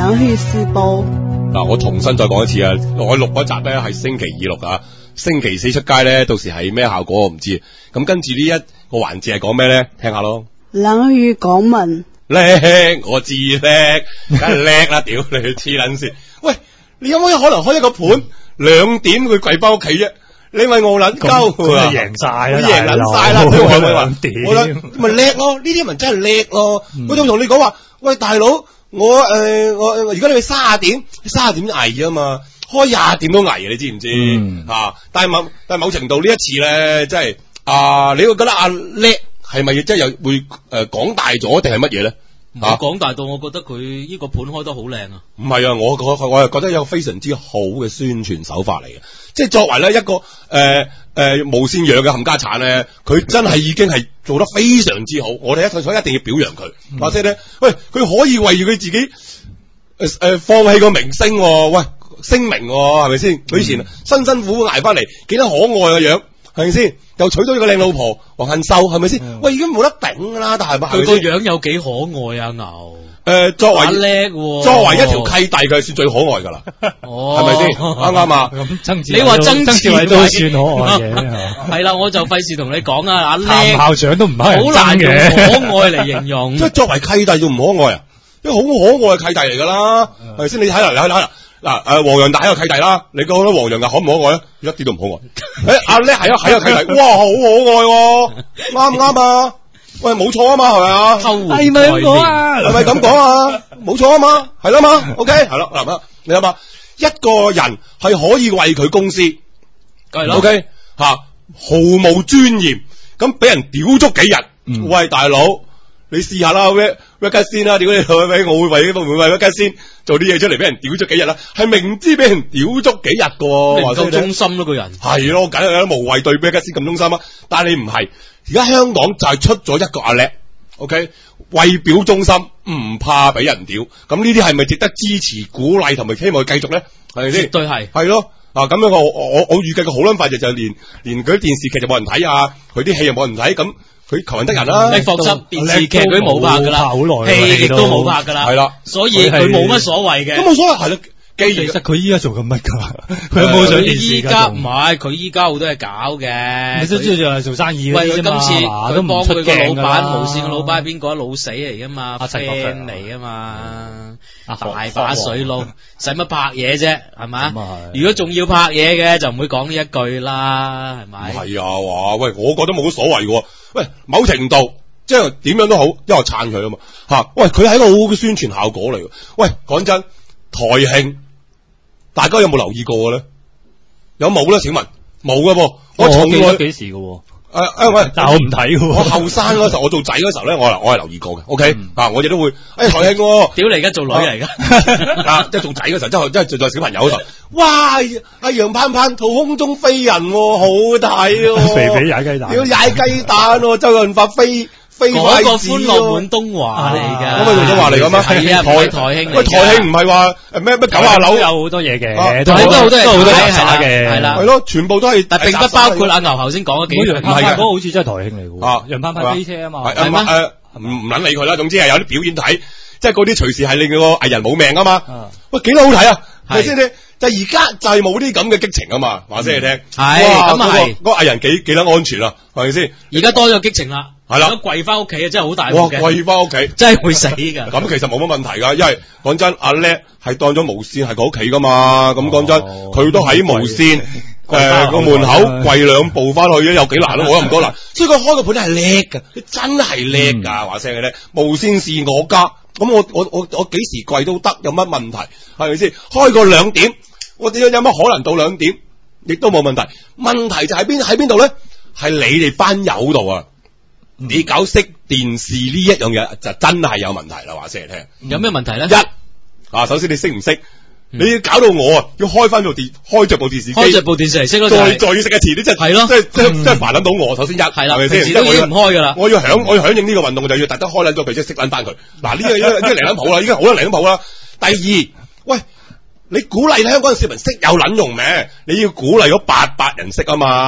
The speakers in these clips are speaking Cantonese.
冷血時報。 嗱，我重新再講一次啊！我錄嗰集咧係星期二錄啊，星期四出街咧，到時係咩效果我唔知。咁跟住呢一個環節係講咩咧？聽下咯。 冷血港聞叻，我知叻，梗係叻啦！屌你黐撚線！喂，你有冇可能開一個盤2點佢跪翻屋企啫？你咪我撚鳩， 咁就贏晒啦， 贏撚晒啦！ 我覺得咪叻咯，呢啲人真係叻咯。我仲同你講話，喂大佬，我如果你去30點危啊嘛，開20點都危，你知唔知？但係某程度呢一次咧，即係你會覺得叻係咪即係又會講大咗定係乜嘢咧？ 講大到，我覺得佢呢個盤開得好靚啊！ 唔係啊，我係覺得有非常之好嘅宣傳手法嚟嘅，即係作為咧一個無線養嘅冚家產咧，佢真係已經係做得非常之好。我哋所以一定要表揚佢，或者咧，喂，佢可以為住佢自己放棄個明星，喂，聲明係咪先？佢以前辛辛苦苦捱翻嚟，幾多可愛嘅樣，係咪先？又娶到一個靚老婆黃杏秀，係咪先？喂，已經冇得頂噶啦，但係佢個樣有幾可愛啊牛？ 作為叻， 作為一條契弟，佢係算最可愛噶啦，係咪先？啱啱啊？ 你話曾志偉都算可愛嘅， 係啦，我就費事同你講啊，阿叻校長都唔係好難用可愛嚟形容， 即係作為契弟仲唔可愛啊？因為好可愛嘅契弟嚟噶啦，係咪先？你睇啦，嗱，黃洋達係個契弟啦，你覺得黃洋達可唔可愛啊？一啲都唔可愛。阿叻係個契弟，哇，好可愛，啱唔啱啊？喂，冇錯啊嘛，係咪啊？ 係咪咁講啊？ 係咪咁講啊？冇錯啊嘛，係啦嘛 ，OK， 係啦，嗱，你諗下，一個人係可以為佢公司， 梗係啦 ，OK， 毫無尊嚴，咁俾人屌足幾日，喂，大佬，你試下啦，屈吉先啦，屌你老味，我會為屈吉先做啲嘢出嚟，俾人屌足幾日啦，係明知俾人屌足幾日噶， 唔夠忠心咯，個人係咯，梗係無謂對屈吉先咁忠心啊，但係你唔係。而家香港就係出咗一個阿叻 ，OK， 為表忠心，唔怕俾人屌，咁呢啲係咪值得支持、鼓勵同埋希望佢繼續咧？係咪先？ 絕對係。 係咯，咁樣我預計個好撚快就連嗰啲電視劇就冇人睇啊，佢啲戲又冇人睇，咁佢求人得人啦。 你放心，電視劇佢冇拍噶啦，戲亦都冇拍噶啦， 係啦， 所以佢冇乜所謂嘅。 咁冇所謂係啦。 其實佢依家做緊乜噶？佢有冇上電視？ 依家唔係，佢依家好多嘢搞嘅。 你都知道做生意。 喂，佢今次佢幫佢個老闆，無線嘅老闆係邊個？老死嚟噶嘛 ，friend 嚟噶嘛，大把水撈，使乜拍嘢啫？係咪？如果仲要拍嘢嘅，就唔會講呢一句啦，係咪？ 係啊，話喂，我覺得冇乜所謂嘅。喂，某程度即係點樣都好，因為我撐佢啊嘛。喂，佢係一個好好嘅宣傳效果嚟嘅。喂，講真，台慶。大家有冇留意過嘅咧？有冇咧？請問冇嘅噃，我從來幾時嘅？喂， 但係我唔睇嘅。我後生嗰時候，我做仔嗰時候咧，我係留意過嘅。OK，我哋都會台慶。 屌你而家做女嚟噶， 即係做仔嗰時候，即係做小朋友嗰時候。哇！阿楊盼盼吐空中飛人，好睇。 肥肥踩雞蛋， 要踩雞蛋，周潤發飛嗰個歡樂滿東華嚟㗎， 咁咪用東華嚟㗎嘛？ 係啊，唔係台慶嚟。 喂，台慶唔係話咩90樓有好多嘢嘅， 都好多嘢嘅， 係啦， 係咯，全部都係， 但並不包括阿牛頭先講嘅幾樣。 唔係嘅，嗰個好似真係台慶嚟嘅。楊盼盼飛車啊嘛， 係咩？ 唔撚理佢啦，總之係有啲表演睇，即係嗰啲隨時係令個藝人冇命啊嘛。喂，幾好睇啊！係先咧，就而家就係冇啲咁嘅激情啊嘛，話俾你聽。 係咁啊係， 嗰個藝人幾得安全啊？係咪先？ 而家多咗激情啦。 係啦， 跪翻屋企啊，真係好大鑊嘅。 跪翻屋企， 真係會死噶。 咁其實冇乜問題噶，因為講真，阿叻係當咗無線係佢屋企噶嘛。咁講真，佢都喺無線個門口跪2步翻去，有幾難都冇咁多難。所以佢開個盤係叻噶，佢真係叻噶。話聲佢叻，無線是我家。咁我幾時跪都得，有乜問題？係咪先？開個2點，我點有乜可能到2點？亦都冇問題。問題就喺邊度咧？係你哋班友度啊！你搞熄電視呢一樣嘢就真係有問題啦，話聲嚟聽。 有咩問題咧？ 首先你識唔識？你要搞到我啊，要開翻開着部電視機， 開着部電視嚟識咯， 再要熄一次，你真係咯，即係煩撚到我。首先係啦，係咪先？ 平時都已經唔開噶啦。 我要響應呢個運動，就要特登開撚咗佢，即係熄撚翻佢。嗱，呢個嚟撚譜啦，已經好多嚟撚譜啦。第二，喂，你鼓勵香港嘅市民識有撚用咩？你要鼓勵咗800人識啊嘛。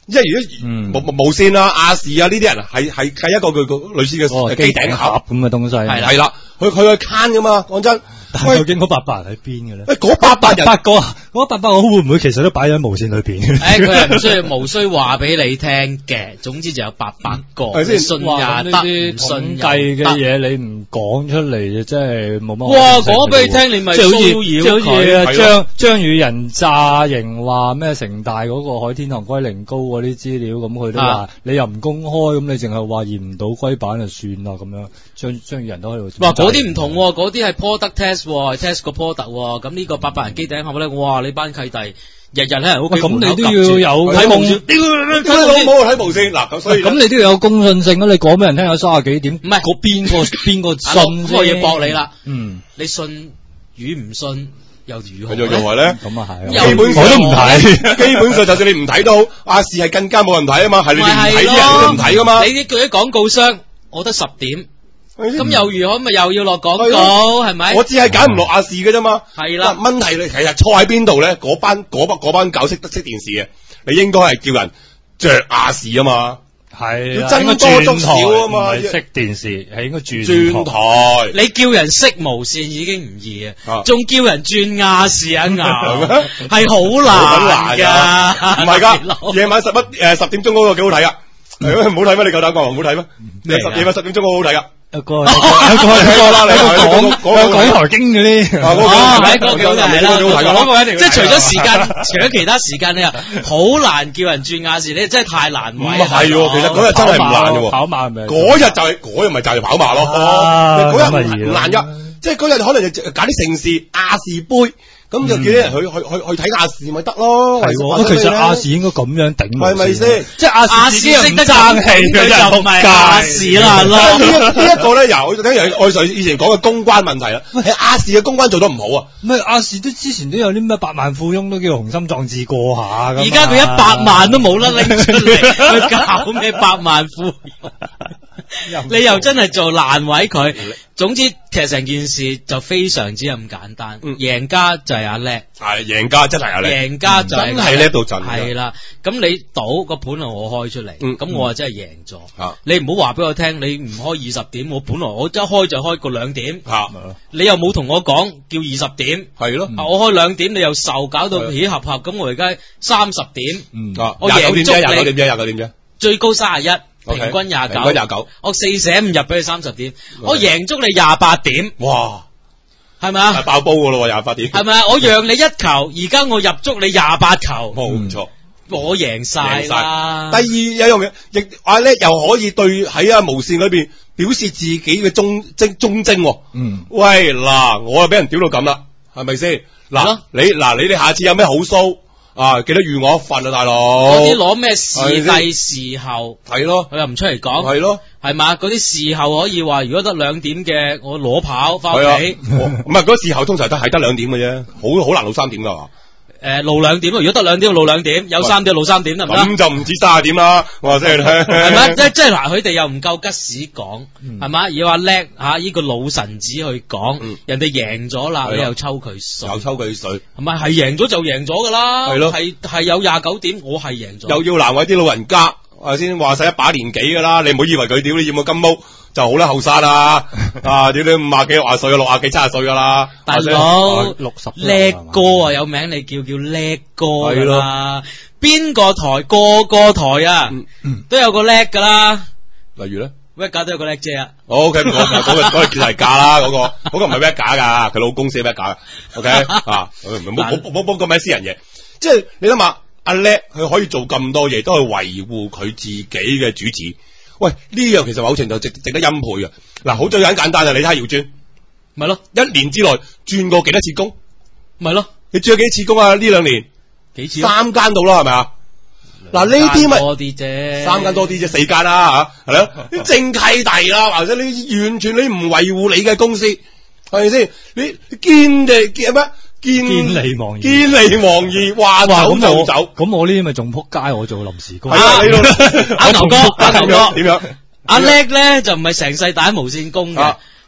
因為如果無線啦、亞視啊呢啲人係一個類似嘅機頂盒咁嘅東西， 係啦，佢去慳噶嘛，講真。 但係究竟嗰800人喺邊嘅咧？ 嗰800人， 嗰800個會唔會其實都擺喺無線裏邊？ 佢係無需話俾你聽嘅，總之就有800個。信也得，唔信計嘅嘢你唔講出嚟，真係冇乜。 哇！講俾你聽，你咪騷擾佢。 張宇人詐型話咩城大嗰個海天堂龜苓膏嗰啲資料，咁佢都話你又唔公開，咁你淨係話驗唔到龜板就算啦咁樣。張宇人都喺度。 哇！嗰啲唔同，嗰啲係 product test。test 個 product 咁呢個800人機頂盒咧，哇！你班契弟日喺人屋企門口咁你都要有睇無線， 睇無線嗱，咁所以咁你都要有公信性啊！你講俾人聽有30幾點， 唔係邊個信我要駁你啦。 你信與唔信又如何咧？又話咧？ 咁啊係， 基本上我都唔睇。 基本上就算你唔睇到，亞視係更加冇人睇啊嘛，係你哋唔睇啲人都唔睇噶嘛。 你呢句啲廣告商，我得10點。咁又如何？咪又要落廣告係咪？ 我只係揀唔落亞視嘅啫嘛。 係啦， 問題你其實錯喺邊度咧？嗰班狗識電視嘅，你應該係叫人着亞視啊嘛。 係要增多足少啊嘛。 唔係識電視，係應該轉台。 你叫人識無線已經唔易啊，仲叫人轉亞視啊係好難㗎。 唔係㗎，夜晚10點鐘嗰個幾好睇啊！唔好睇咩？你夠膽講唔好睇咩？夜晚10點鐘好好睇啊！ 有個啦，你講台經嗰啲， 嗰個幾好睇啦，即係除咗時間，除咗其他時間，你又好難叫人轉亞視，你真係太難為。 唔係，其實嗰日真係唔難嘅喎。 跑馬係咪？ 嗰日咪就係跑馬咯。嗰日唔難㗎，即係嗰日可能就揀啲盛事亞視杯。咁就叫啲人去睇亞視咪得咯， 係其實亞視應該咁樣頂， 係咪先？ 即係亞視識得爭氣，佢就唔係亞視啦咯。 呢一個咧，又聽我以前講嘅公關問題啦。係亞視嘅公關做得唔好啊。 唔係亞視之前都有啲咩百萬富翁都叫雄心壯志過下。 而家佢100萬都冇得拎出嚟，佢搞咩百萬富翁？你又真係做難為佢。總之，其實成件事就非常之咁簡單。贏家就係阿叻， 係贏家真係阿叻， 贏家就係真係叻到震。 係啦，咁你賭個盤係我開出嚟，咁我啊真係贏咗。你唔好話俾我聽，你唔開20點，我本來我一開就開個2點。你又冇同我講叫20點， 係咯。 我開2點，你又受搞到起合合，咁我而家30點。我贏足你 29點啫， 最高31。平均29，我4捨5入俾你30點，我贏足你28點， 哇， 係咪啊？ 爆煲噶咯，28點， 係咪啊？我讓你1球，而家我入足你28球， 冇錯， 我贏晒啦。 第二有樣嘢，亦阿叻又可以對喺無線裏邊表示自己嘅忠貞。喂嗱，我又俾人屌到咁啦，係咪先？嗱，你哋下次有咩好騷？記得預我一份啊，大佬！ 嗰啲攞咩視帝視後係咯， 佢又唔出嚟講， 係咯， 係嘛？嗰啲視後可以話，如果得2點嘅，我攞跑翻屋企。 唔係嗰視後通常都係得2點嘅啫，好難到3點噶嘛。 露2點，如果得2點露2點，有3點露3點得唔得？ 咁就唔止30點啦，我話先你聽。 係咪？即係嗱，佢哋又唔夠吉屎講，係嘛？要話叻吓，呢個老臣子去講，人哋贏咗啦，你又抽佢水，係咪？係贏咗就贏咗噶啦，係咯，係有29點，我係贏咗。 又要難為啲老人家，先話晒一把年紀噶啦，你唔好以為佢屌你染個金毛就好啦，後生啦，屌你50幾60歲60幾70歲噶啦， 大佬 60 叻哥啊，有名你叫叻哥啦，邊個台個台啊，都有個叻噶啦， 例如咧 ，Vega 都有個叻姐啊。 OK，嗰個叫係假啦，嗰個唔係 Vega 噶，佢老公寫 Vega 噶 ，OK 冇咁咩私人嘢，即係你諗下，阿叻佢可以做咁多嘢，都係維護佢自己嘅主旨。喂，呢樣其實某程度值得欽佩嘅。嗱，好最簡單啊，你睇下姚尊， 咪咯 ，1年之內轉過幾多次工， 咪咯， 你轉咗幾次工啊？呢2年幾次 ？3間到啦，係咪啊？嗱，呢啲咪多啲啫 ，3間多啲啫，4間啦吓，係咯，啲正契弟啦，或者你完全你唔維護你嘅公司，係咪先？你堅咩？堅利忘義，話走就走。 咁我呢啲咪仲撲街？我做臨時工。 係啊，你阿牛哥， 點樣？ 阿叻咧就唔係成世打無線工嘅，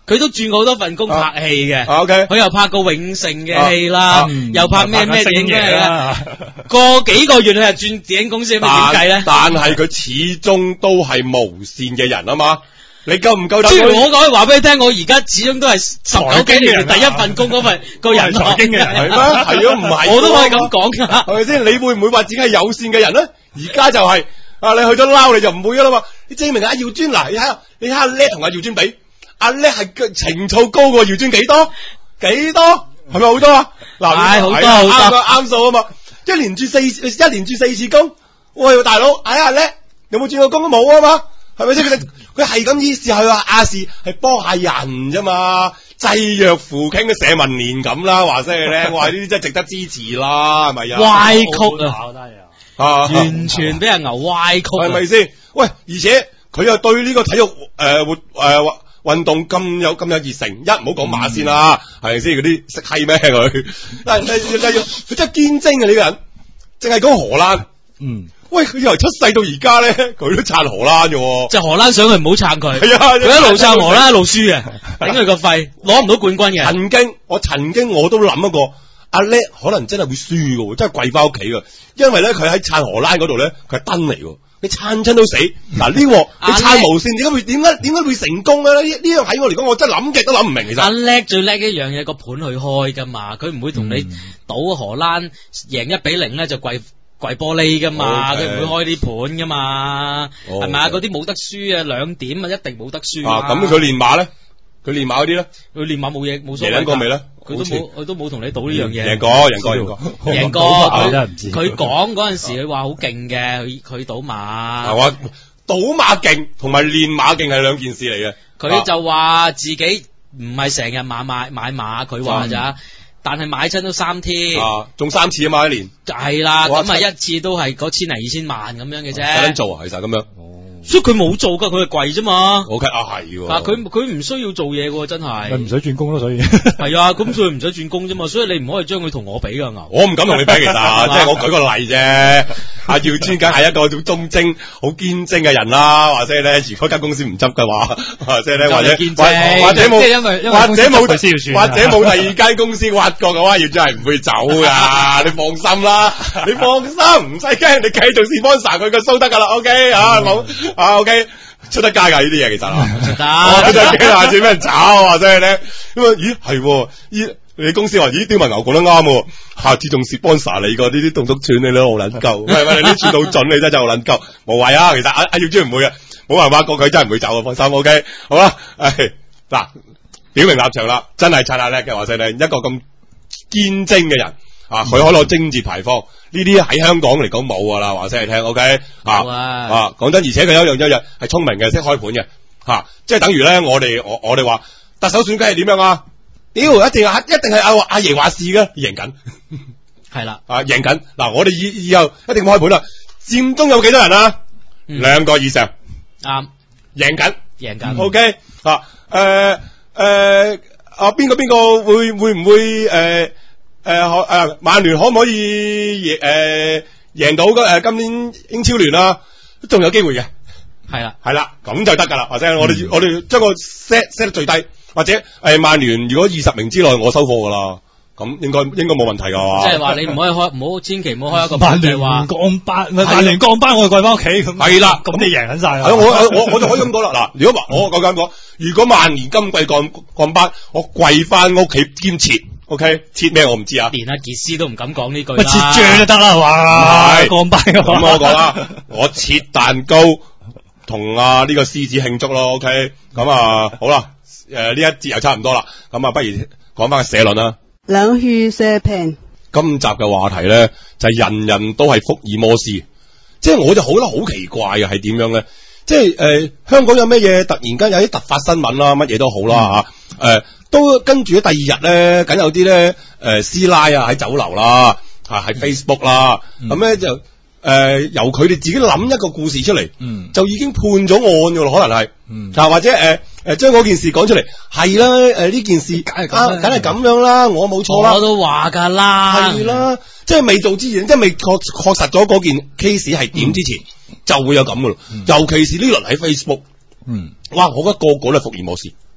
佢都轉過好多份工拍戲嘅。 OK， 佢又拍過永盛嘅戲啦，又拍咩影嘅啦。過幾個月佢就轉電影公司，咁點計咧？ 但係佢始終都係無線嘅人啊嘛。你夠唔夠膽？ 雖然我講話俾你聽，我而家始終都係19幾年嚟第一份工嗰份個人財經嘅人係咩？係啊，唔係我都可以咁講噶， 係咪先？你會唔會話自己係有線嘅人咧？而家就係你去咗撈你就唔會噶啦嘛。你證明阿耀尊嗱，你睇下阿叻同阿耀尊比，阿叻係情操高過耀尊幾多？係咪好多啊？嗱， 係好多啱數啊嘛！一連住4次工，喂大佬，阿叻有冇轉過工都冇啊嘛？係咪先？佢係咁意思係話亞視係幫下人啫嘛，濟弱扶傾嘅社民連咁啦，話聲你聽，我話呢啲真係值得支持啦，係咪啊？ 歪曲完全俾人牛歪曲， 係咪先？喂，而且佢又對呢個體育運動咁有熱誠，唔好講馬先啦，係咪先？嗰啲識閪咩佢？但係佢真係堅貞啊！呢個人，淨係講荷蘭，喂，佢由出世到而家咧，佢都撐荷蘭嘅， 即係荷蘭想佢唔好撐佢， 係啊， 佢一路撐荷蘭一路輸嘅，頂佢個肺，攞唔到冠軍嘅。 曾經我都諗過，阿叻可能真係會輸嘅，真係跪翻屋企嘅，因為咧佢喺撐荷蘭嗰度咧，佢係燈嚟嘅，你撐親都死。嗱呢鑊你撐無線，點解會成功咧？呢樣喺我嚟講，我真係諗極都諗唔明。其實阿叻最叻一樣嘢，個盤去開噶嘛，佢唔會同你賭荷蘭贏1-0咧就跪玻璃噶嘛，佢唔會開啲盤噶嘛，係咪啊？嗰啲冇得輸啊，2點啊，一定冇得輸。 咁佢練馬咧？佢練馬嗰啲咧？ 佢練馬冇嘢，冇所謂。 贏過未咧？ 佢都冇同你賭呢樣嘢。 贏過。 佢講嗰陣時，佢話好勁嘅，佢賭馬。 係話賭馬勁同埋練馬勁係兩件事嚟嘅。 佢就話自己唔係成日買馬，佢話咋？但係買親都3天， 中3次啊嘛一年。 係啦，咁啊一次都係嗰1000000-2000萬咁樣嘅啫。 使緊做啊，其實咁樣。 所以佢冇做噶，佢係跪啫嘛。 OK 係喎。 佢唔需要做嘢喎，真係。 佢唔使轉工咯，所以係啊，咁所以唔使轉工啫嘛。所以你唔可以將佢同我比噶牛。 我唔敢同你比，其實即係我舉個例啫。阿耀尊梗係一個好忠貞、好堅貞嘅人啦。或者咧，如果間公司唔執嘅話，或者咧，或者冇第二間公司挖角嘅話，耀尊係唔會走噶。你放心啦，你放心，唔使驚，你繼續sponsor佢嘅蘇得噶啦。OK OK 出得街噶呢啲嘢，其實出得， 我真係驚下次俾人炒或者咧，咁咦係，你公司話咦刁文牛講得啱，下次仲sponsor你個呢啲動作串你都好撚夠，喂你啲串到準你真係好撚夠，無謂啊，其實阿耀尊唔會嘅，冇人挖過佢真係唔會走，放心 OK 好啦，嗱表明立場啦，真係撐阿叻嘅話聲你一個咁堅貞嘅人。佢可攞貞節牌坊，呢啲喺香港嚟講冇噶啦，話聲你聽 ，OK 講真，而且佢有一樣係聰明嘅，識開盤嘅，即係等於咧，我哋話特首選舉係點樣啊？屌，一定係阿爺話事嘅，贏緊， 係啦， 贏緊。嗱，我哋以後一定開盤啦，佔中有幾多人啊？2個以上， 啱，贏緊 ，OK 邊個會唔會曼聯可唔可以贏到今年英超聯啊？仲有機會嘅，係啦，咁就得噶啦。或者我哋將個 set 得最低，或者曼聯如果20名之內我收貨噶啦，咁應該冇問題噶。 即係話你唔可以開，千祈唔好開一個曼聯話降班，我哋跪翻屋企咁。係啦，咁你贏緊晒啦。 我就可以咁講啦。嗱，如果我咁講，如果曼聯今季降班，我跪翻屋企兼切。OK， 切咩我唔知啊， 連阿傑斯都唔敢講呢句啦， 切醬就得啦，係嘛？降班咁我講啦，我切蛋糕同呢個獅子慶祝咯。OK，咁好啦，呢一節又差唔多啦，咁不如講翻個社論啦。 兩血社評。 今集嘅話題咧就係人人都係福爾摩斯，即係我就覺得好奇怪嘅係點樣咧？即係香港有咩嘢突然間有啲突發新聞啦，乜嘢都好啦都跟住第2日咧，梗有啲咧師奶喺酒樓啦，喺 Facebook 啦，咁咧就由佢哋自己諗一個故事出嚟，就已經判咗案噶咯，可能係，或者將嗰件事講出嚟，係啦，呢件事梗係咁樣啦，我冇錯啦， 我都話噶啦， 係啦，即係未做之前，即係未確實咗嗰件 case 係點之前，就會有咁噶咯，尤其是呢輪喺 Facebook，哇，我覺得個個都係福爾摩斯。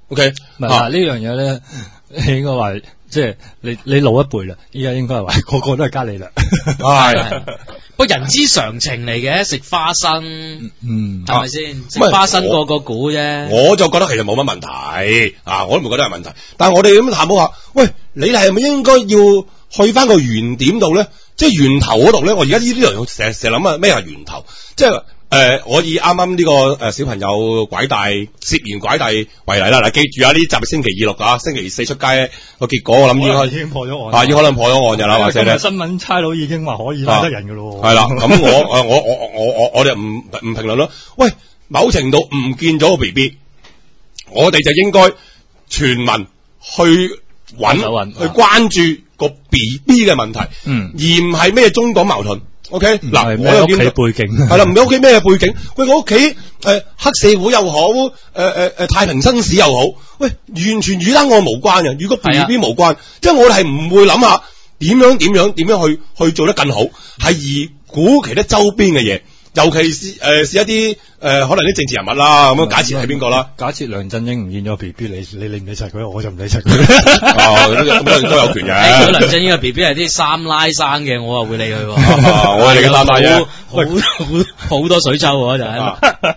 OK， 唔係呢樣嘢咧，你應該話即係你老一輩啦，依家應該係話個個都係加利略， 係。 不過人之常情嚟嘅，食花生，係咪先？食花生個估啫。 我就覺得其實冇乜問題啊，我都唔覺得係問題。但係我哋咁探討下，喂，你係咪應該要去翻個原點度咧？即係源頭嗰度咧？我而家呢啲人成日諗啊，咩係源頭？即係我以啱啱呢個小朋友拐帶涉嫌拐帶為例啦。嗱，記住啊，呢集星期二錄啊，星期四出街個結果，我諗已經破咗案， 已經可能破咗案㗎啦，或者咧新聞差佬已經話可以拉得人㗎咯。 係啦，咁我哋唔評論咯。喂，某程度唔見咗個 BB， 我哋就應該全民去揾去關注個 BB 嘅問題，而唔係咩中港矛盾。OK， 嗱，我又見到背景係啦，唔係屋企咩背景？喂，我屋企黑社會又好，太平紳士又好，喂，完全與得我無關嘅，與個 BB 無關，即係我哋係唔會諗下點樣去做得更好，係而估其他周邊嘅嘢，尤其是一啲可能啲政治人物啦，咁樣假設係邊個啦？ 假設梁振英唔見咗 BB， 你理唔理柒佢？我就唔理柒佢。 咁都有權嘅。 如果梁振英嘅 BB 係啲三拉生嘅，我啊會理佢。 我係你嘅三拉啫， 好多水抽喎就係。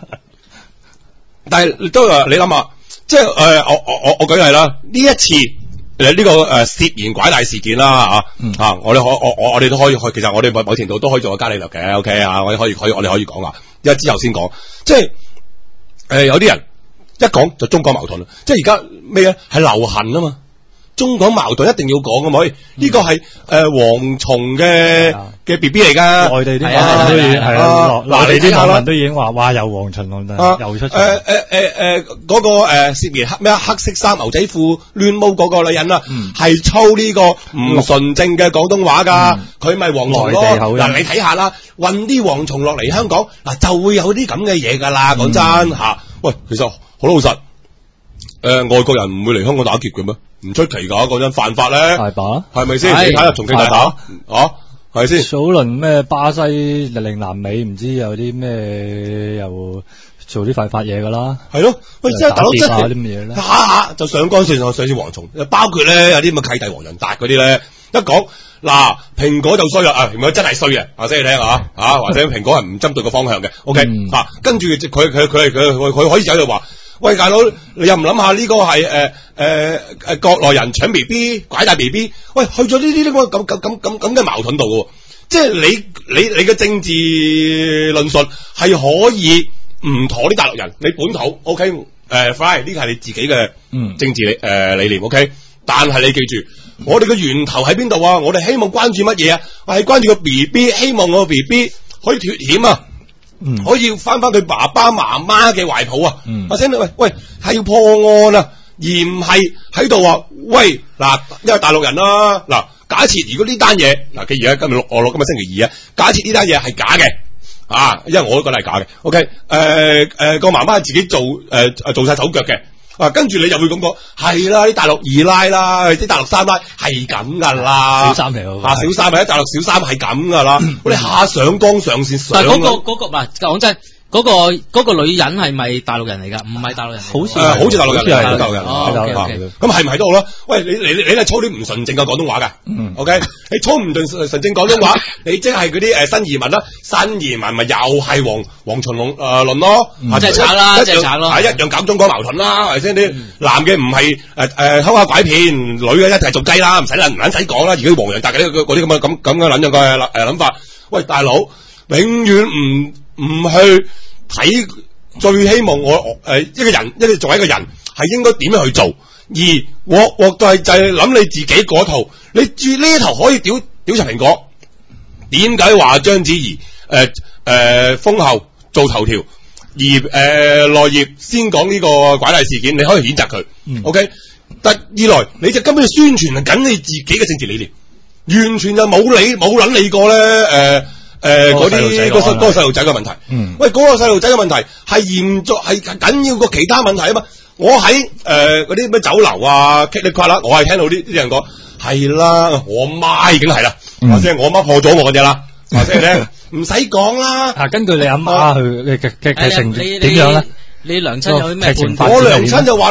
但係都你諗下，即係我舉例啦，呢一次呢個涉嫌拐帶事件啦我哋都可以去，其實我哋某程度都可以做個加利略嘅 ，OK 啊，我哋可以講啊，因為之後先講，即係有啲人一講就中港矛盾啦，即係而家咩啊係流行啊嘛，中港矛盾一定要講噶嘛，呢個係蝗蟲嘅 BB 嚟噶， 內地啲網民都已經係啊，內地啲網民都已經話哇有蝗蟲啦，又出嗰個涉嫌黑色衫牛仔褲亂毛嗰個女人啦，係操呢個唔純正嘅廣東話噶，佢咪蝗蟲咯。嗱，你睇下啦，運啲蝗蟲落嚟香港，嗱就會有啲咁嘅嘢噶啦，講真吓。喂，其實好老實，外國人唔會嚟香港打劫嘅咩？唔出奇噶，講真犯法咧， 大把係咪先？你睇下重慶大把係先？ 早輪咩巴西、令南美唔知有啲咩又做啲犯法嘢噶啦， 係咯。喂，即係大佬真係啲乜嘢咧？ 下就上綱上線蝗蟲，包括咧有啲咁嘅契弟黃仁達嗰啲咧，一講嗱蘋果就衰啦，蘋果真係衰嘅，話俾你聽或者蘋果係唔針對個方向嘅。OK 跟住佢可以走就話。喂，大佬，你又唔諗下呢個係國內人搶 BB 拐帶 BB？ 喂，去咗呢啲咁嘅矛盾度嘅，即係你嘅政治論述係可以唔妥啲大陸人，你本土 OK fine 呢個係你自己嘅政治理念 OK， 但係你記住，我哋嘅源頭喺邊度啊？我哋希望關注乜嘢啊？我係關注個 BB， 希望個 BB 可以脫險啊！可以翻佢爸爸媽媽嘅懷抱啊！或者喂係要破案啊，而唔係喺度話喂嗱，因為大陸人啦嗱，假設如果呢單嘢嗱，既然今日我錄今日星期二啊，假設呢單嘢係假嘅因為我都覺得係假嘅。OK， 個媽媽係自己做晒手腳嘅。跟住你就會咁講，係啦，啲大陸二奶啦，啲大陸三奶係咁噶啦， 小三嚟喎， 小三係大陸小三係咁噶啦，我哋下上綱上線上。 但係嗰個唔係講真，嗰個女人係咪大陸人嚟㗎？唔係大陸人，好似大陸人嚟，大陸人。咁係咪都好啦？喂，你係操啲唔純正嘅廣東話㗎？OK， 你操唔純正廣東話，你即係嗰啲新移民啦，新移民咪又係蝗蟲論咯， 即係賊啦，即係賊咯， 一樣搞中港矛盾啦，係咪先？啲男嘅唔係偷下拐騙，女嘅一定係做雞啦，唔使講啦。而家黃洋達嗰啲咁嘅撚樣嘅諗法，喂大佬，永遠唔去睇，最希望一個人作為一個人係應該點樣去做，而我就係諗你自己嗰套，你住呢一頭可以屌柒蘋果，點解話章子怡封後做頭條，而內頁先講呢個拐帶事件，你可以譴責佢，OK？但二來你就根本就宣傳緊你自己嘅政治理念，完全就冇撚理過咧嗰個細路仔嘅問題，喂，嗰個細路仔嘅問題係嚴重係緊要過其他問題啊嘛！我喺嗰啲咩酒樓啊、噼里啪啦，我係聽到啲人講係啦，我媽已經係啦，或者我媽破咗我嘅啫啦，或者咧唔使講啦。 根據你阿媽去嘅情點樣咧？ 你娘親有啲咩判？ 我娘親就話咧，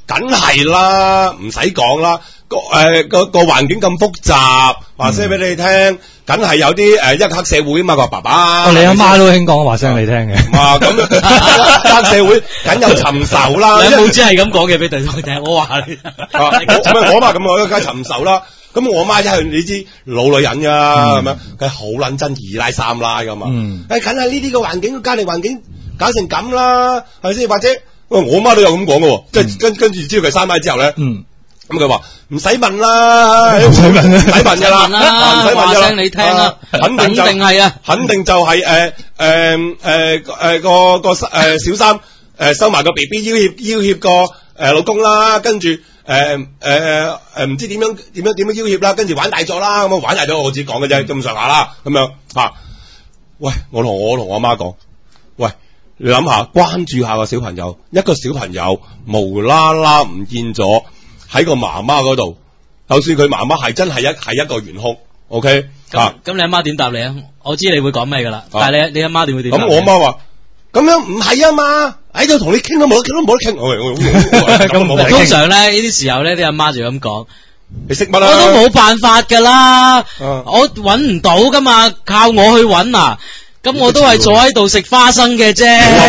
梗係啦，唔使講啦，個環境咁複雜，話聲俾你聽，梗係有啲一個黑社會啊嘛，個爸爸。 你阿媽都興講話聲你聽嘅。 咁黑社會梗有尋仇啦。 你冇知係咁講嘅俾對方聽，我話你。 我阿媽咁，我梗係尋仇啦。咁我阿媽一向你知老女人㗎，係咪？佢好撚憎二奶三奶㗎嘛。梗係呢啲個環境，家庭環境搞成咁啦，係咪先？或者我阿媽都有咁講嘅，即係跟住知道佢三奶之後咧。咁佢話唔使問啦，唔使問㗎啦，唔使問㗎啦， 你聽啦， 肯定係啊，肯定就係個小三收埋個 BB 要挾個老公啦，跟住唔知點樣要挾啦，跟住玩大咗啦，咁玩大咗我自己講嘅啫，咁上下啦，咁樣啊，喂，我同我阿媽講，喂，你諗下，關注下個小朋友，一個小朋友無啦啦唔見咗。喺個媽媽嗰度，就算佢媽媽係真係一個元兇 ，OK？ 咁你阿媽點答你啊？我知你會講咩噶啦，但係你阿媽點會點？ 咁我阿媽話：咁樣唔係啊嘛，喺度同你傾都冇得傾。 咁通常咧呢啲時候咧，啲阿媽就咁講： 你識乜啦？ 我都冇辦法噶啦，我搵唔到噶嘛，靠我去搵啊！咁我都係坐喺度食花生嘅啫。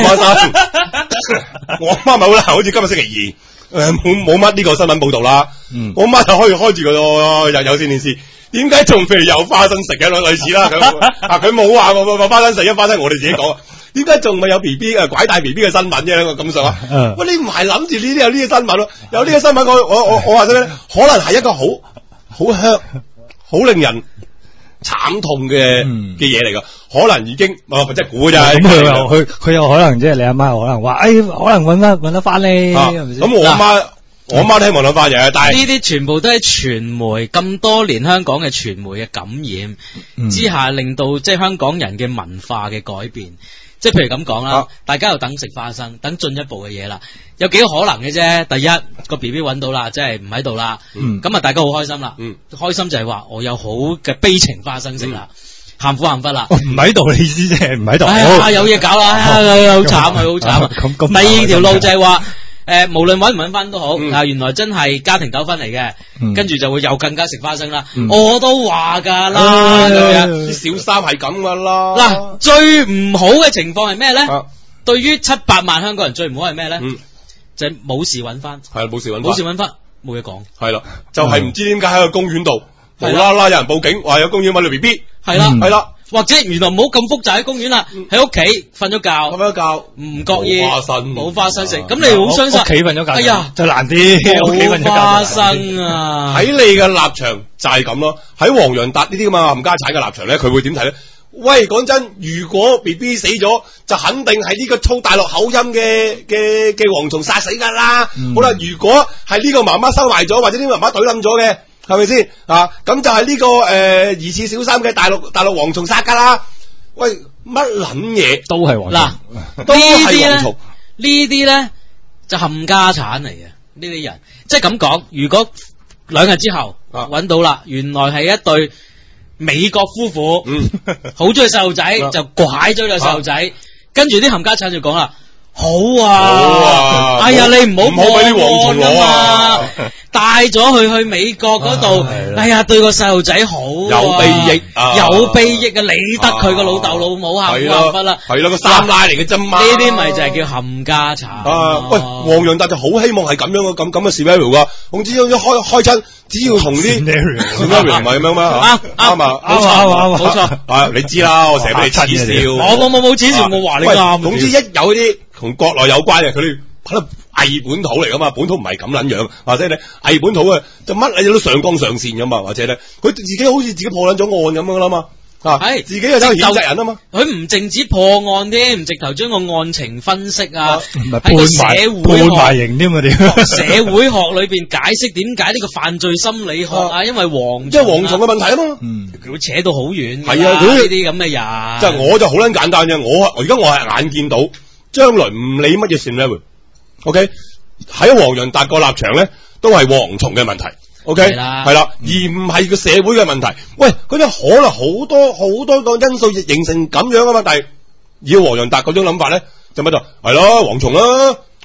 我阿媽咪好啦，好似今日星期二。冇乜呢個新聞報道啦，我媽就開住個有線電視，點解仲譬如有花生食嘅類似啦咁，佢冇話我花生食，花生我哋自己講，點解仲咪有 B B 拐帶 B B 嘅新聞啫？咁上下，喂你唔係諗住呢啲有呢啲新聞咯？有呢個新聞我話咗咧，可能係一個好令人慘痛嘅嘢嚟噶，可能已經即係估咋。 咁佢又可能即係你阿媽可能話，可能搵得翻咧。 咁我阿媽聽聞得翻嘅，但係呢啲全部都係傳媒咁多年香港嘅傳媒嘅感染之下，令到即係香港人嘅文化嘅改變。即係譬如咁講啦，大家又等食花生，等進一步嘅嘢啦，有幾個可能嘅啫。第一個 B B 揾到啦，即係唔喺度啦，咁啊大家好開心啦，開心就係話我有好嘅悲情花生食啦，喊苦喊忽啦， 唔喺度嘅意思即係唔喺度， 有嘢搞啦，好慘啊，好慘啊。第二條路就係話無論揾唔揾翻都好，原來真係家庭糾紛嚟嘅，跟住就會又更加食花生啦。我都話噶啦， 啲小三係咁噶啦。 嗱，最唔好嘅情況係咩咧？對於700萬香港人最唔好係咩咧？就係冇事揾翻， 係冇事揾翻，冇嘢講。係啦，就係唔知點解喺個公園度無啦啦有人報警，話有公園揾到 B B。 係啦。或者原來唔好咁複雜喺公園啦，喺屋企瞓咗覺，唔覺意冇花生食，咁你好傷心。 屋企瞓咗覺， 哎呀， 就難啲。 冇花生啊！ 喺你嘅立場就係咁咯。喺黃洋達呢啲咁嘅冚家產嘅立場咧，佢會點睇咧？喂，講真，如果 B B 死咗，就肯定係呢個操大陸口音嘅蝗蟲殺死噶啦。好啦，如果係呢個媽媽收埋咗，或者呢個媽媽懟冧咗嘅。係咪先啊？咁就係呢個疑似小三嘅大陸蝗蟲殺噶啦！喂，乜撚嘢都係蝗蟲嗱，都係蝗蟲。呢啲咧就冚家產嚟嘅，呢啲人即係咁講。如果2日之後揾到啦，原來係一對美國夫婦，好中意細路仔，就拐咗個細路仔，跟住啲冚家產就講啦。好啊！哎呀，你唔好俾啲蝗蟲攞啊！帶咗去美國嗰度，哎呀，對個細路仔好，有裨益啊！理得佢個老豆老母喊苦喊忽啦， 係啦，個三奶嚟嘅啫嘛。 呢啲咪就係叫冚家產。 喂，黃洋達就好希望係咁樣嘅咁嘅 scenario 噶，總之一開親，只要同啲 scenario 唔係咁樣咩？啱啊，冇錯，你知啦，我成日俾你恥笑。 我冇恥笑，我話你啱。 總之一有啲同國內有關嘅，佢哋可能偽本土嚟噶嘛，本土唔係咁撚樣，或者咧偽本土嘅就乜嘢都上綱上線噶嘛，或者咧佢自己好似自己破撚咗案咁樣噶啦嘛，係自己又走去譴責人啊嘛， 佢唔淨止破案添，直頭將個案情分析啊， 喺個社會學型添啊， 社會學裏邊解釋點解呢個犯罪心理學啊，因為蝗蟲嘅問題啊嘛， 佢會扯到好遠， 係啊， 呢啲咁嘅人， 即係我就好撚簡單嘅，而家我係眼見到。將來唔理乜嘢事咧 ，OK 喺黃洋達個立場咧，都係蝗蟲嘅問題 ，OK 係啦，而唔係個社會嘅問題。喂，嗰啲可能好多個因素形成咁樣啊嘛，但係以黃洋達嗰種諗法咧，就乜就係咯蝗蟲啦，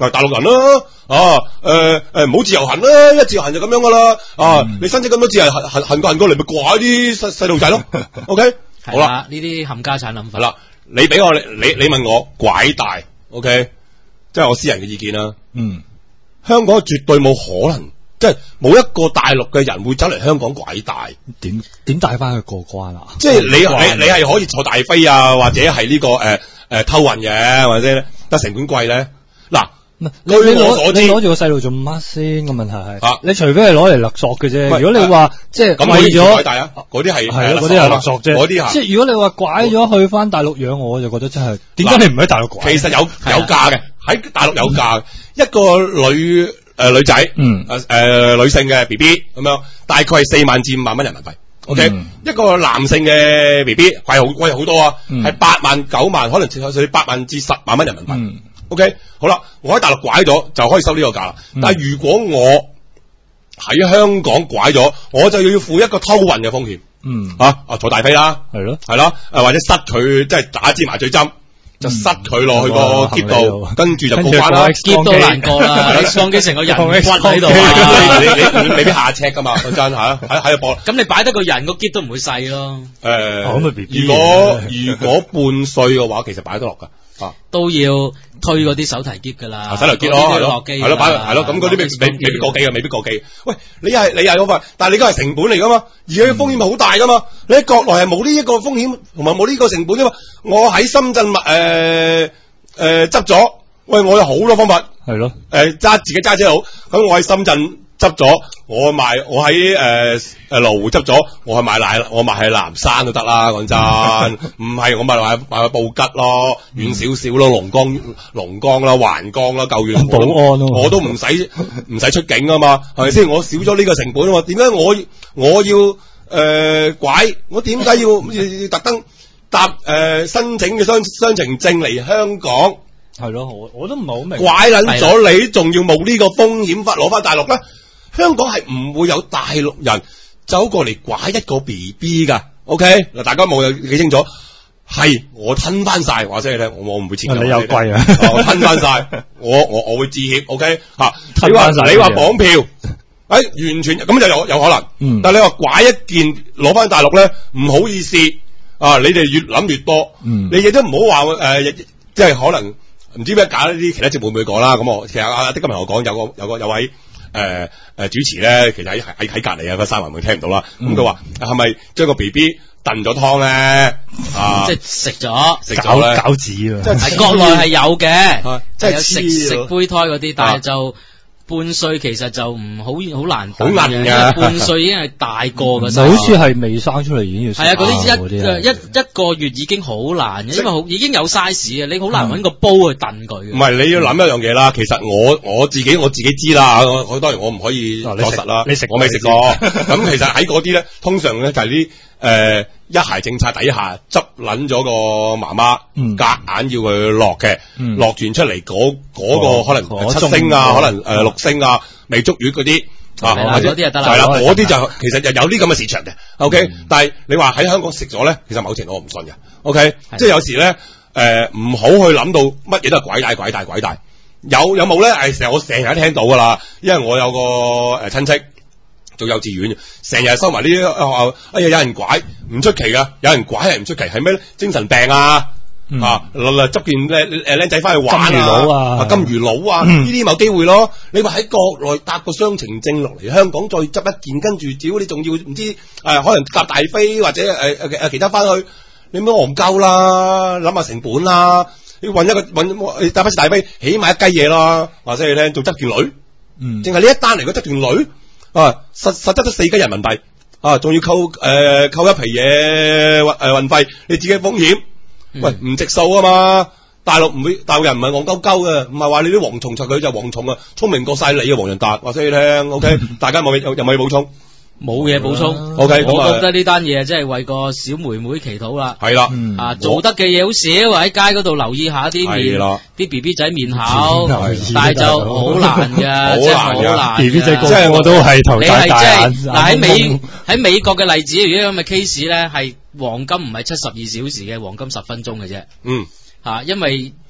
大陸人啦，唔好自由行啦，一自由行就咁樣噶啦，你申請咁多自由行過嚟，咪拐啲細路仔咯，OK， 好啦， 呢啲冚家產諗法， 係啦，你俾我你問我拐大 ，OK， 即係我私人嘅意見啦，香港絕對冇可能。即係冇一個大陸嘅人會走嚟香港拐帶， 點帶翻去過關啊？ 即係你係可以坐大飛啊，或者係呢個偷運嘅，或者得成本貴咧。嗱， 你攞住個細路做乜先？個問題係，你除非係攞嚟勒索嘅啫。如果你話即係為咗拐帶啊，嗰啲係嗰啲係勒索啫。 嗰啲係即係如果你話拐咗去翻大陸養，我就覺得真係點解你唔喺大陸拐？ 其實有價嘅，喺大陸有價嘅，一個女仔，女性嘅 B B 咁樣，大概係4萬至5萬蚊人民幣。OK，一個男性嘅 B B 貴好多啊，係8萬9萬，可能至8萬至10萬蚊人民幣。OK， 好啦，我喺大陸拐咗就可以收呢個價啦。但係如果我喺香港拐咗，我就要負一個偷運嘅風險。坐大飛啦，係咯，或者塞佢，即係打支麻醉針。就塞佢落去個篋度，跟住就過關啦。 篋都難過啦，你放幾成個人骨喺度， 你未必下尺噶嘛，講真嚇，喺度播。 咁你擺得個人個篋都唔會細咯。 如果半歲嘅話，其實擺得落㗎。 都要推嗰啲手提篋㗎啦， 手提篋咯，係咯，咁嗰啲未必過機嘅，未必過機。喂，你係嗰份，但係你嗰係成本嚟㗎嘛，而且風險好大㗎嘛。你喺國內係冇呢一個風險，同埋冇呢個成本㗎嘛。我喺深圳執咗，喂，我有好多方法，係咯，自己揸車好，咁我喺深圳執咗，我喺羅湖執咗，我賣喺南山都得啦，講真，唔係我賣去布吉咯，遠少少咯，龍崗啦，橫江啦，夠遠， 寶安咯， 我都唔使出境啊嘛，係咪先？我少咗呢個成本啊嘛，點解我要拐？我點解要特登搭申請嘅雙程證嚟香港？ 係咯，我都唔係好明， 拐撚咗你，仲要冇呢個風險攞翻大陸咧？香港係唔會有大陸人走過嚟拐一個 B B 噶 ，OK 嗱，大家冇有幾清楚？係我吞翻晒，話俾你聽，我唔會錢。 你有貴啊？ 我吞翻晒，我會致歉 ，OK 吓。你話綁票，完全咁就有可能。但係你話拐一件攞翻大陸咧，唔好意思啊！你哋越諗越多，你亦都唔好話即係可能唔知咩搞呢啲其他節目會唔會講啦？咁其實阿的今日我講有位。主持咧，其實喺隔籬啊，個三環會聽唔到啦。咁佢話係咪將個 B B 燉咗湯咧？ 即係食咗餃子啊！ 即係國內係有嘅，即係食胚胎嗰啲，但係就半歲其實就好難燉嘅，因為半歲已經係大個嘅。 好似係未生出嚟已經要食。係啊， 嗰啲一個月已經好難嘅，因為已經有 size 啊，你好難搵個煲去燉佢。 唔係，你要諗一樣嘢啦。其實我自己知啦。我當然我唔可以作實啦。我未食過。咁其實喺嗰啲咧，通常咧就係啲一孩政策底下執撚咗個媽媽，夾硬要佢落嘅，落完出嚟嗰個可能7星啊，可能6星啊，未足月嗰啲嗰啲就得啦。 係啦，嗰啲就其實就有啲咁嘅市場嘅。OK，但係你話喺香港食咗咧，其實某程度我唔信嘅。OK，即係有時咧唔好去諗到乜嘢都係拐帶。有冇咧？我成日聽到噶啦，因為我有個親戚。做幼稚園，成日收埋呢啲學校，有人拐唔出奇噶，有人拐係唔出奇，係咩咧？精神病啊，執件僆仔翻去玩金魚佬啊，呢啲冇機會咯。你話喺國內搭個雙程證落嚟香港再執一件，跟住只要你仲要唔知可能搭大飛或者其他翻去，你唔好戇鳩啦，諗下成本啦，你揾搭翻次大飛，起碼一雞嘢啦，話俾你聽，仲執件女，淨係呢一單嚟，佢執件女。實質得4雞人民幣，仲要扣一皮嘢運費，你自己風險，喂唔值數啊嘛！大陸人唔係戇鳩鳩嘅，唔係話你啲蝗蟲佢就蝗蟲啊，聰明過晒你啊，黃仁達話俾你聽 ，OK， 大家有冇嘢補充？ 冇嘢補充 ，OK， 我覺得呢單嘢真係為個小妹妹祈禱啦。 係啦， 做得嘅嘢好少，喺街嗰度留意下啲面，啲 B B 仔面口，但係就好難㗎，即係好難。 B B 仔個個都係頭大眼。 嗱喺美國嘅例子，如果咁嘅 case 咧，係黃金唔係72小時嘅，黃金10分鐘嘅啫。因為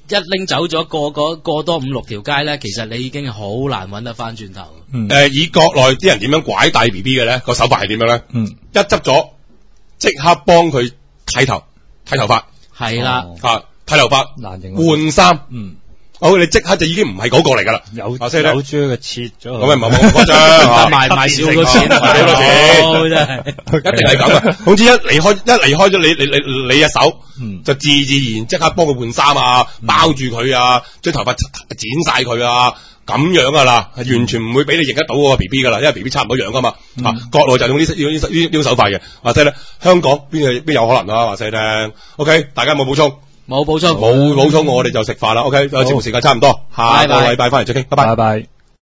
一拎走咗過多5-6條街咧，其實你已經好難揾得翻轉頭。 以國內啲人點樣拐帶 B B 嘅咧？個手法係點樣咧？一執咗即刻幫佢剃頭髮，係啦，剃頭髮，換衫，好，你即刻就已經唔係嗰個嚟噶啦， 有張嘅切咗， 咁咪冇誇張， 賣少咗錢，真係一定係咁嘅。總之一離開咗你隻手，就自然即刻幫佢換衫啊，包住佢啊，將頭髮剪晒佢啊，咁樣噶啦，係完全唔會俾你認得到嗰個 B B 噶啦，因為 B B 差唔多樣噶嘛。國內就用呢種手法嘅，話晒咧，香港邊有可能啊？話晒聽 ，OK， 大家有冇補充？ 冇補充， 我哋就食飯啦。OK， 節目時間差唔多，下個禮拜翻嚟再傾，拜拜。